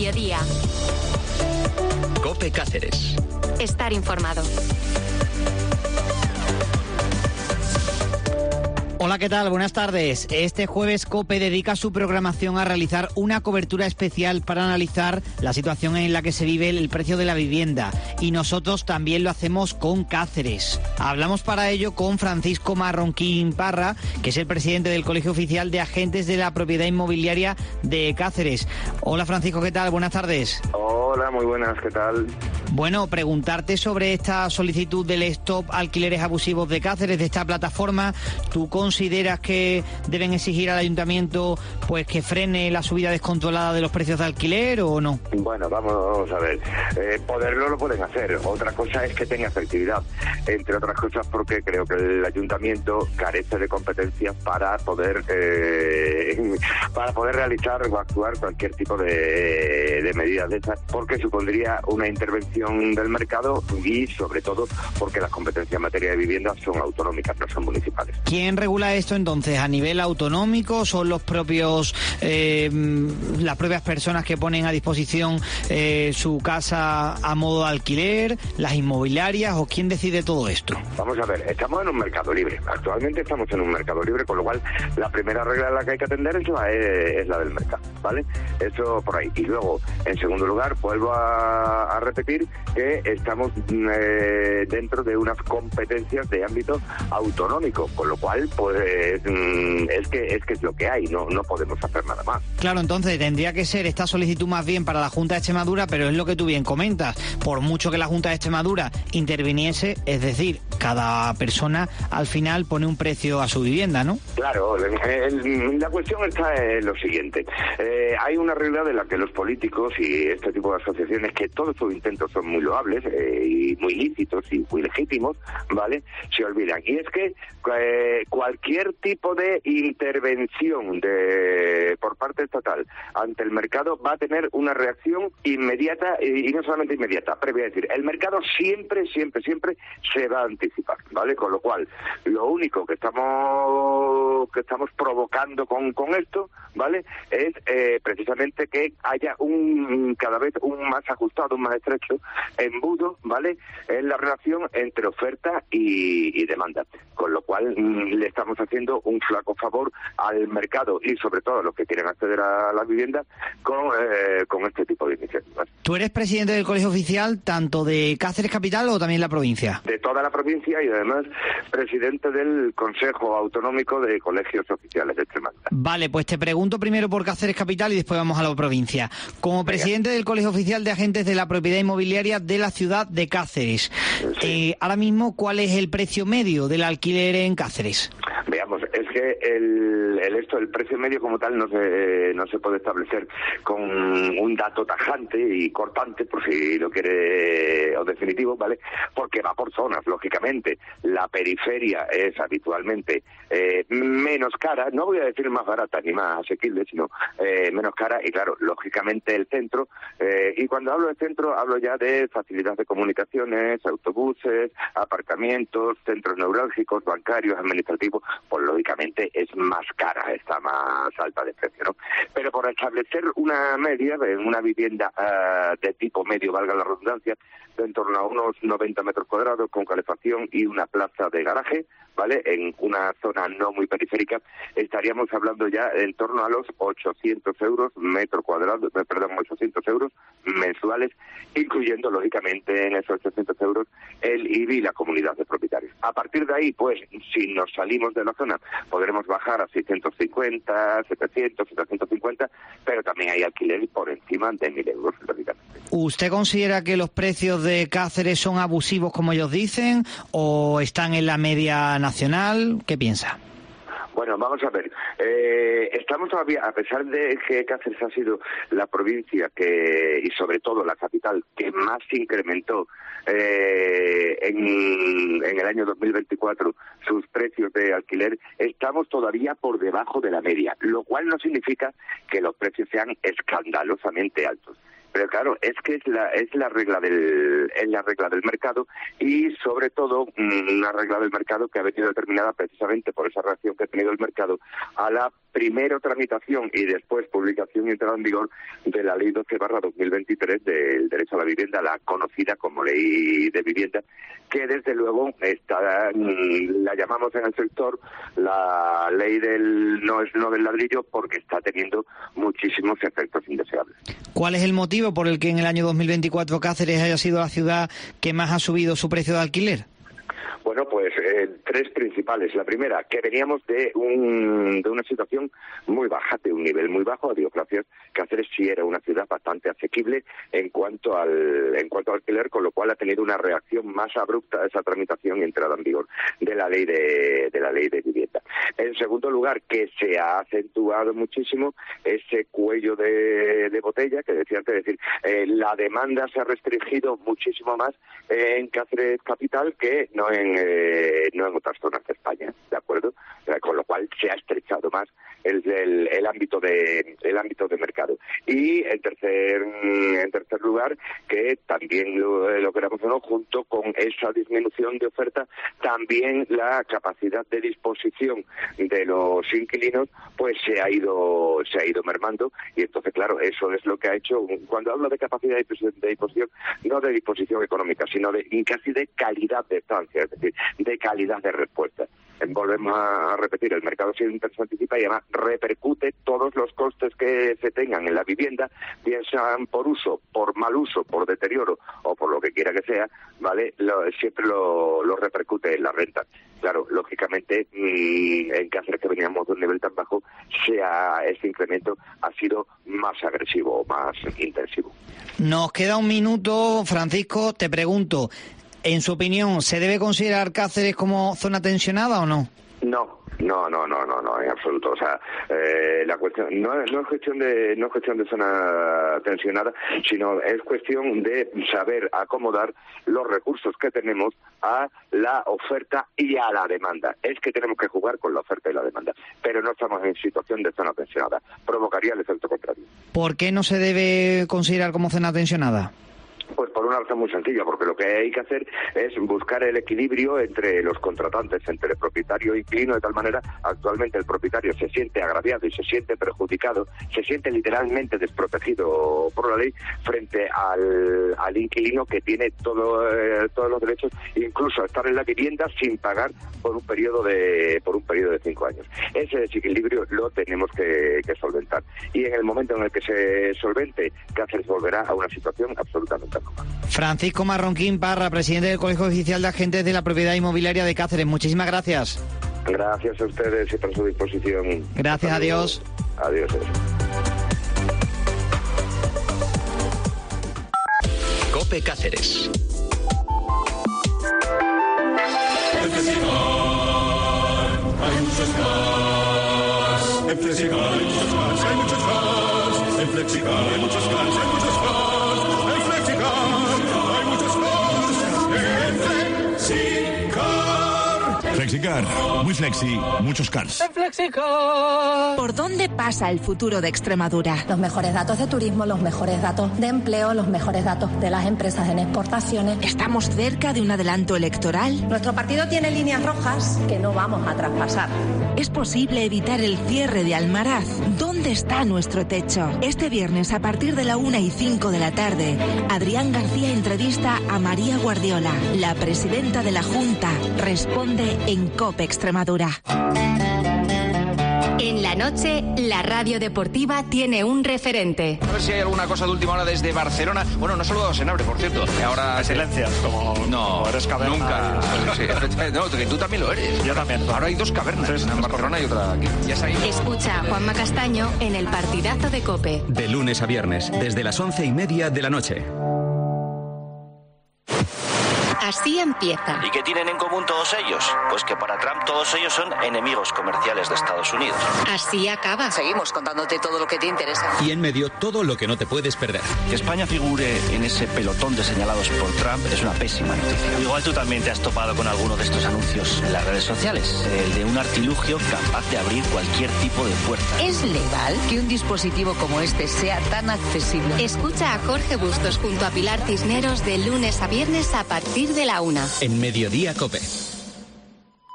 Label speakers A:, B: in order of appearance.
A: mediodía.
B: COPE Cáceres.
A: Estar informado.
C: Hola, ¿qué tal? Buenas tardes. Este jueves COPE dedica su programación a realizar una cobertura especial para analizar la situación en la que se vive el precio de la vivienda. Y nosotros también lo hacemos con Cáceres. Hablamos para ello con Francisco Marronquín Parra, que es el presidente del Colegio Oficial de Agentes de la Propiedad Inmobiliaria de Cáceres. Hola, Francisco, ¿qué tal? Buenas tardes.
D: Hola, muy buenas, ¿qué tal?
C: Bueno, preguntarte sobre esta solicitud del Stop Alquileres Abusivos de Cáceres, de esta plataforma. ¿Tú consideras que deben exigir al ayuntamiento pues que frene la subida descontrolada de los precios de alquiler o no?
D: Bueno, vamos a ver. Poderlo lo pueden hacer. Otra cosa es que tenga efectividad. Entre otras cosas porque creo que el ayuntamiento carece de competencias para poder realizar o actuar cualquier tipo de medidas de esas, porque supondría una intervención del mercado y sobre todo porque las competencias en materia de vivienda son autonómicas, no son municipales.
C: ¿Quién regula esto entonces? ¿A nivel autonómico? ¿Son los propios las propias personas que ponen a disposición su casa a modo de alquiler, las inmobiliarias, o quién decide todo esto?
D: Vamos a ver, estamos en un mercado libre. Actualmente estamos en un mercado libre, con lo cual la primera regla a la que hay que atender es la del mercado, ¿vale? Eso por ahí. Y luego, en segundo lugar, vuelvo a repetir que estamos dentro de unas competencias de ámbito autonómico, con lo cual pues es que es lo que hay, no podemos hacer nada más.
C: Claro, entonces tendría que ser esta solicitud más bien para la Junta de Extremadura, pero es lo que tú bien comentas, por mucho que la Junta de Extremadura interviniese, es decir, cada persona al final pone un precio a su vivienda, ¿no?
D: Claro, la cuestión está en lo siguiente. Hay una regla de la que los políticos y este tipo de asociaciones, que todos sus intentos son muy loables y muy lícitos y muy legítimos, ¿vale?, se olvidan. Y es que cualquier tipo de intervención por parte estatal ante el mercado va a tener una reacción inmediata, y no solamente inmediata, previa, es decir, el mercado siempre se va a anticipar, ¿vale? Con lo cual, lo único que estamos provocando con esto, ¿vale?, es precisamente que haya cada vez un más ajustado, un más estrecho embudo, ¿vale?, en la relación entre oferta y demanda, con lo cual le estamos haciendo un flaco favor al mercado y sobre todo a los que quieren acceder a la vivienda con este tipo de iniciativas.
C: ¿Tú eres presidente del Colegio Oficial tanto de Cáceres Capital o también la provincia?
D: De toda la provincia y además presidente del Consejo Autonómico de Colegios Oficiales de Extremadura.
C: Vale, pues te pregunto primero por Cáceres Capital y después vamos a la provincia. Como presidente del Colegio Oficial de Agentes de la Propiedad Inmobiliaria de la ciudad de Cáceres, sí. Ahora mismo, ¿cuál es el precio medio del alquiler en Cáceres?
D: Veamos, es que el precio medio como tal no se puede establecer con un dato tajante y cortante, por si lo quiere, o definitivo, ¿vale? Porque va por zonas, lógicamente. La periferia es habitualmente menos cara, no voy a decir más barata ni más asequible, sino menos cara, y claro, lógicamente el centro, y cuando hablo de centro hablo ya de facilidad de comunicaciones, autobuses, aparcamientos, centros neurálgicos, bancarios, administrativos, pues lógicamente es más cara, está más alta de precio, ¿no? Pero por establecer una media de una vivienda de tipo medio, valga la redundancia, de en torno a unos 90 metros cuadrados con calefacción y una plaza de garaje, ¿vale?, en una zona no muy periférica, estaríamos hablando ya en torno a los 800 euros metro cuadrado, 800 euros mensuales, incluyendo lógicamente en esos 800 euros el IBI y la comunidad de propietarios. A partir de ahí, pues, si nos salimos de la zona, podremos bajar a 650, 700, 750, pero también hay alquiler por encima de 1.000 euros, lógicamente.
C: ¿Usted considera que los precios de Cáceres son abusivos, como ellos dicen, o están en la media nacional? ¿Qué piensa?
D: Bueno, vamos a ver. Estamos todavía, a pesar de que Cáceres ha sido la provincia y sobre todo la capital que más incrementó en el año 2024 sus precios de alquiler, estamos todavía por debajo de la media, lo cual no significa que los precios sean escandalosamente altos. Pero claro, es que es la regla del mercado, y sobre todo una regla del mercado que ha venido determinada precisamente por esa reacción que ha tenido el mercado a la primero tramitación y después publicación y entrada en vigor de la Ley 12/2023 del derecho a la vivienda, la conocida como Ley de Vivienda, que desde luego la llamamos en el sector la ley del no del ladrillo, porque está teniendo muchísimos efectos indeseables.
C: ¿Cuál es el motivo por el que en el año 2024 Cáceres haya sido la ciudad que más ha subido su precio de alquiler?
D: Bueno, pues tres principales. La primera, que veníamos de una situación muy baja, de un nivel muy bajo. A Dios gracias, Cáceres sí era una ciudad bastante asequible en cuanto al alquiler, con lo cual ha tenido una reacción más abrupta a esa tramitación y entrada en vigor de la ley de vivienda. En segundo lugar, que se ha acentuado muchísimo ese cuello de botella que decía antes, es decir, la demanda se ha restringido muchísimo más en Cáceres capital que no en otras zonas de España, ¿de acuerdo? Con lo cual se ha estrechado más el ámbito de mercado. Y en tercer lugar, que también lo queramos o no, junto con esa disminución de oferta, también la capacidad de disposición de los inquilinos pues se ha ido mermando, y entonces claro, eso es lo que ha hecho, cuando hablo de capacidad de disposición, no de disposición económica, sino casi de calidad de estancia, es decir, de calidad de respuesta. Volvemos a repetir, el mercado se anticipa y además repercute todos los costes que se tengan en la vivienda, bien sean por uso, por mal uso, por deterioro o por lo que quiera que sea, ¿vale? Siempre lo repercute en la renta. Claro, lógicamente, en Cáceres, que veníamos de un nivel tan bajo, ese incremento ha sido más agresivo, más intensivo.
C: Nos queda un minuto, Francisco, te pregunto, en su opinión, ¿se debe considerar Cáceres como zona tensionada o no?
D: No, en absoluto. O sea, la cuestión no es cuestión de zona tensionada, sino es cuestión de saber acomodar los recursos que tenemos a la oferta y a la demanda. Es que tenemos que jugar con la oferta y la demanda, pero no estamos en situación de zona tensionada. Provocaría el efecto contrario.
C: ¿Por qué no se debe considerar como zona tensionada?
D: Pues por una razón muy sencilla, porque lo que hay que hacer es buscar el equilibrio entre los contratantes, entre el propietario e inquilino, de tal manera, actualmente el propietario se siente agraviado y se siente perjudicado, se siente literalmente desprotegido por la ley frente al inquilino, que tiene todos los derechos, incluso a estar en la vivienda sin pagar por un periodo de 5 años. Ese desequilibrio lo tenemos que solventar. Y en el momento en el que se solvente, Cáceres volverá a una situación absolutamente normal.
C: Francisco Marronquín Parra, presidente del Colegio Oficial de Agentes de la Propiedad Inmobiliaria de Cáceres. Muchísimas gracias.
D: Gracias a ustedes y por su disposición.
C: Gracias, adiós.
D: Adiós.
A: COPE Cáceres.
B: En Flexicar hay muchos cars. En Flexicar hay muchos cars, hay muchos cars. En Flexicar hay muchos cars, hay muchos cars. En Flexicar hay muchos cars. En Flexicar.
E: Flexicar, muy flexi, muchos cars.
C: En Flexicar.
F: ¿Por dónde pasa el futuro de Extremadura?
G: Los mejores datos de turismo, los mejores datos de empleo, los mejores datos de las empresas en exportaciones.
F: ¿Estamos cerca de un adelanto electoral?
G: Nuestro partido tiene líneas rojas que no vamos a traspasar.
F: ¿Es posible evitar el cierre de Almaraz? ¿Dónde está nuestro techo? Este viernes, a partir de la 1:05 de la tarde, Adrián García entrevista a María Guardiola, la presidenta de la Junta. Responde en COPE Extremadura.
H: En la noche, la radio deportiva tiene un referente.
I: A ver si hay alguna cosa de última hora desde Barcelona. Bueno, no solo Senabre, por cierto. Ahora
J: silencias, como eres caverna.
I: Nunca. Sí, no, que tú también lo eres.
J: Yo también.
I: Ahora hay dos cavernas, una en Barcelona y otra aquí. Ya está ahí.
H: Escucha a Juanma Castaño en el partidazo de COPE.
A: De lunes a viernes, desde las 11:30 de la noche.
H: Así empieza.
K: ¿Y qué tienen en común todos ellos? Pues que para Trump todos ellos son enemigos comerciales de Estados Unidos.
H: Así acaba.
L: Seguimos contándote todo lo que te interesa.
A: Y en medio, todo lo que no te puedes perder.
K: Que España figure en ese pelotón de señalados por Trump es una pésima noticia. Igual tú también te has topado con alguno de estos anuncios en las redes sociales. El de un artilugio capaz de abrir cualquier tipo de puerta.
L: ¿Es legal que un dispositivo como este sea tan accesible?
H: Escucha a Jorge Bustos junto a Pilar Cisneros de lunes a viernes a partir de la 1.
A: En Mediodía COPE.